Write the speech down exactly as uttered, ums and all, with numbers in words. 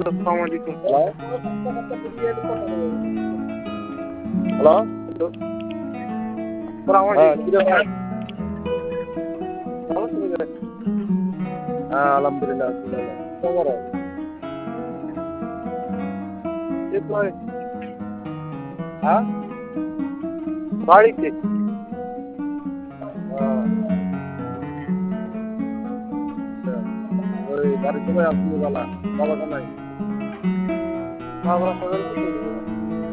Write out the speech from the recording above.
আসসালামু আলাইকুম। Hello hello আসসালামু হ্যাঁ আলাইকুম। কিরে ভাই ভালো আছেন ভাই? হ্যাঁ আলহামদুলিল্লাহ আছি ভালো খবর এই তো ভাই হ্যাঁ বাড়িতে। আহ, আচ্ছা। ওই বাড়ির সবাই আসছি বালা বাবাটা নাই বাবা সকাল থেকে